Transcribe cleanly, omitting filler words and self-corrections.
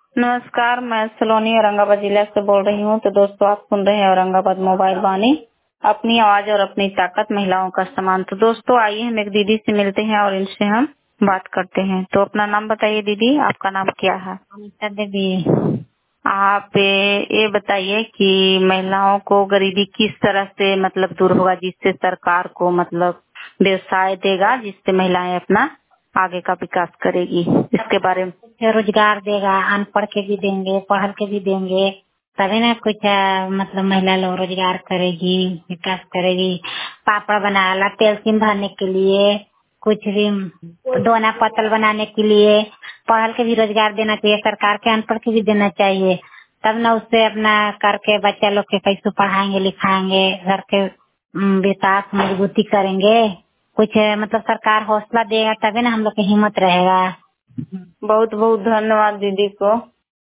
नमस्कार, मैं सलोनी औरंगाबाद जिला से बोल रही हूँ। तो दोस्तों, आप सुन रहे हैं औरंगाबाद मोबाइल वाणी, अपनी आवाज और अपनी ताकत, महिलाओं का सम्मान। तो दोस्तों, आइए हम एक दीदी से मिलते हैं और इनसे हम बात करते हैं। तो अपना नाम बताइए दीदी, आपका नाम क्या है? अनीता देवी। आप ये बताइए कि महिलाओं को गरीबी किस तरह से मतलब दूर होगा, जिससे सरकार को मतलब व्यवसाय देगा, जिससे महिलाएं अपना आगे का विकास करेगी, इसके बारे में। कुछ रोजगार देगा, अनपढ़ के भी देंगे, पढ़ल के भी देंगे, तभी ना कुछ मतलब महिला लोग रोजगार करेगी, विकास करेगी। पापड़ बनाना, तेल सिम भरने के लिए, कुछ भी दोना पतल बनाने के लिए पढ़ल के भी रोजगार देना चाहिए सरकार के, अनपढ़ के भी देना चाहिए। तब ना उससे अपना करके बच्चा लोग के कैसे पढ़ाएंगे लिखाएंगे, घर के विकास मजबूती करेंगे। कुछ मतलब सरकार हौसला देगा तभी ना हम लोग की हिम्मत रहेगा। बहुत बहुत धन्यवाद दीदी को।